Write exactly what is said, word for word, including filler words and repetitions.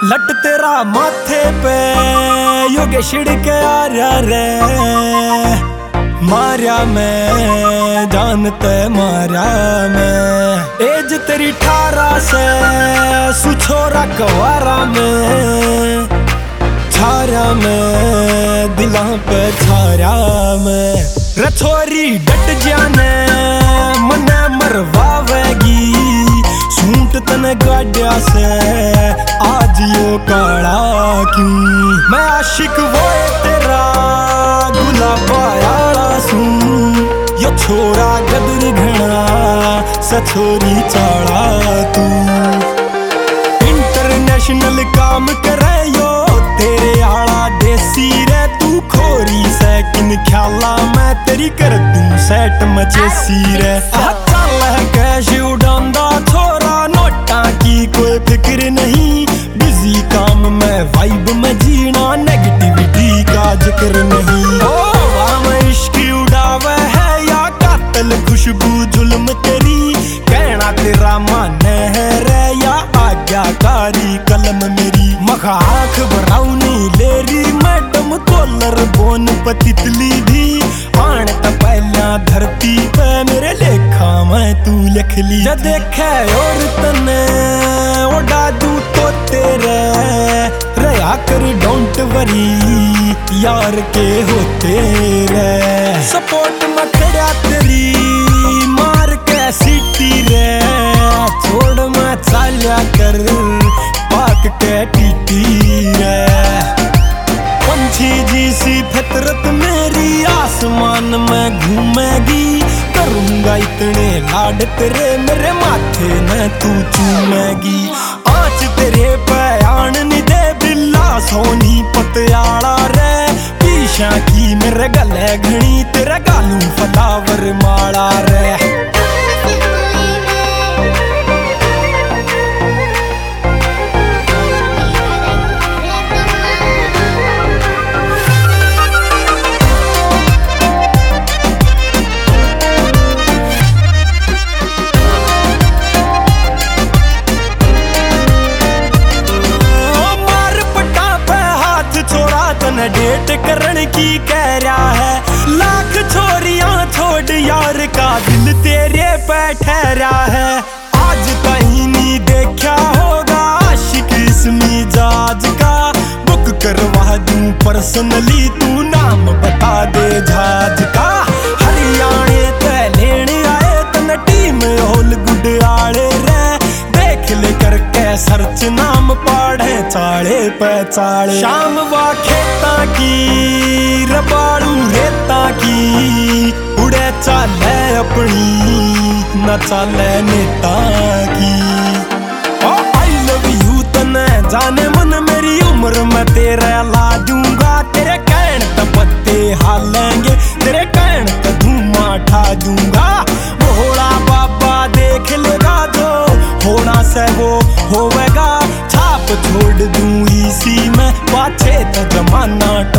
लट तेरा माथे पे योगे छिड़के आ रहा रे, मारा मैं जानते मारा मैं। एज तेरी ठारह से सुछोरा कवारा में, छारा में दिला पे छारा में। रछोरी डट जाने मने मरवावेगी, सूट तने गाड़िया से आज यो काला क्यों। मैं आशिक वो तेरा गुलाबा यारा सूं, यो छोरा गदर घना सछोरी चाड़ा तू। इंटरनेशनल काम करे यो तेरे आला देसी रे, तू खोरी से किन ख्याला मैं तेरी कर दूं सेट मचेसी रे। चल है कैश उड़ांदा छोरा, नोटा की कोई फिक्र नहीं, बिजी काम में वाइब में जीना, नेगेटिविटी का जिक्र नहीं। ओ वाम इश्क उड़ावे है या कातल खुशबू जुल्म तेरी, कहना तेरा माने है रे या आज्ञाकारी कलम मेरी। मखा आँख ब्राउनी लेरी मैडम कॉलर बोन पतितली भी, आन त पहला धरती पे मेरे लेखा मैं तू लिख ली। जब देखे और तने उड़ा दूं तो तेरे रया कर डोंट वरी यार के होते रे। सपोर्ट में खड़ा तेरी मार के सीटी रे, छोड़ मैं चाल्या कर पाक के टीटी रे। पंछी जी सी फितरत मेरी आसमान में घूमेगी, करूंगा इतने लाड तेरे मेरे माथे में तू चूमेगी। आँच तेरे पे आन नी दे बिल्ला सोनी पतियाला रे, पीछा की मेरे गले घनी तेरे गालू फलावर माला रे। डेट करन की कह रहा है, लाख छोरियां छोड़ यार का दिल तेरे पे ठहरा है। आज कहीं नहीं देखा होगा आशिक इस मिजाज का, बुक करवा दूं पर्सनली तू नाम बता दे जहाज का। हरियाणे ते लेने आए तन टीम होल गुड आले रे, देख ले करके सर्च नाम पढ़े चाले पे चाले। शाम वा खेता की रबाड़ू रेता की, उड़े चाले अपनी न चाले नेता की। ओ आई लव यू तने जाने मन मेरी उम्र में तेरे ला दूंगा, तेरे कहन त पत्ते हालेंगे, तेरे कहन त धुआं ठा दूंगा। भोला बाबा देख लेगा जो होना से वो होवेगा, छाप छोड़ दूं इसी में पाछे त जमाना